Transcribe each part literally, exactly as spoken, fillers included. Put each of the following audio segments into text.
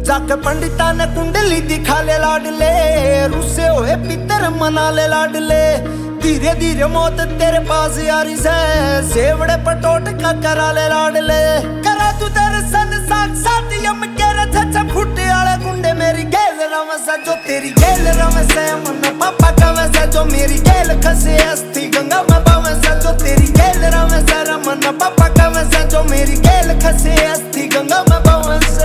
जाके पंडिता ने कुंडली दिखा ले लाडले, रुसे हुए पितर मना ले लाडले। धीरे धीरे मौत तेरे पास यारी से, सेवड़े पटोट का करा ले लाडले। करा तू दर्शन साक्षात यम केरा छछा फुटे आले गुंडे मेरी गेल रमसा जो तेरी गेल रमसा मन पापा का वैसा जो मेरी गेल खसे अस्थि गंगा में पावसा जो तेरी गेल रमसा रमन पापा का वैसा जो मेरी गेल खसे अस्थि गंगा में पावसा।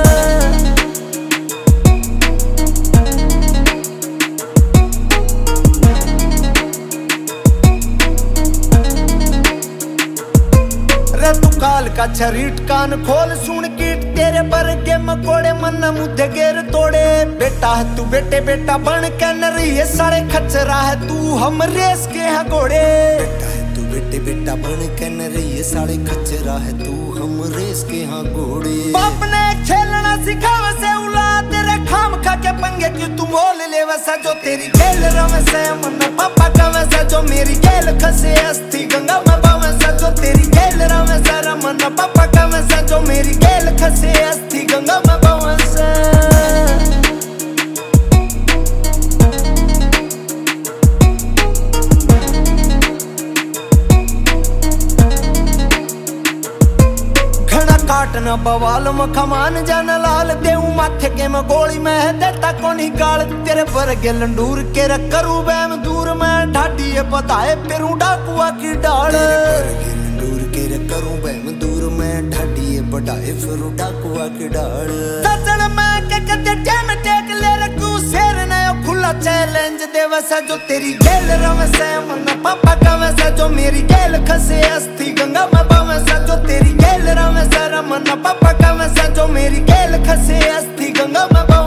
तू काल का छरीट कान खोल सुन कीट तेरे पर के मकोड़े मन मुझे गेर तोड़े। बेटा है तू बेटे बेटा बन के न रही है सारे खचरा है तू हम रेस के हैं घोड़े। बेटा है तू बेटे बेटा बन के न रही है सारे खचरा है तू हम रेस के हैं घोड़े। बाप ने खेलना सिखा वैसे उला तेरे खाम खा के पंगे क्यों तू मोल ले वैसा जो तेरी खेल रवैसे मन पापा का वैसा जो मेरी खेल खसे अस्थि गंगा में वैसा जो तेरी खेल रवैसा रमन पापा का वैसा जो मेरी खेल खसे अस्थि गंगा में वैसा। काटना बवाल मखमान जन लाल देऊ माथे के में गोली में देता कोनी गाल तेरे पर के लंडूर के करू बैम दूर में ढाडी बताए फिर डाकुआ की डाल। लंडूर के करू बैम दूर में ढाडी बताए फिर डाकुआ की डाल। सजन में के कते टाइम टेक ले रखू शेर ने खुला चैलेंज दे वैसा जो तेरी गेल रवैसा मन पापा का वैसा जो मेरी गेल खसे अस्थि गंगा में वैसा जो तेरी गेल रवैसा मन पापा का वैसा जो मेरी गेल खसे अस्थि गंगा में।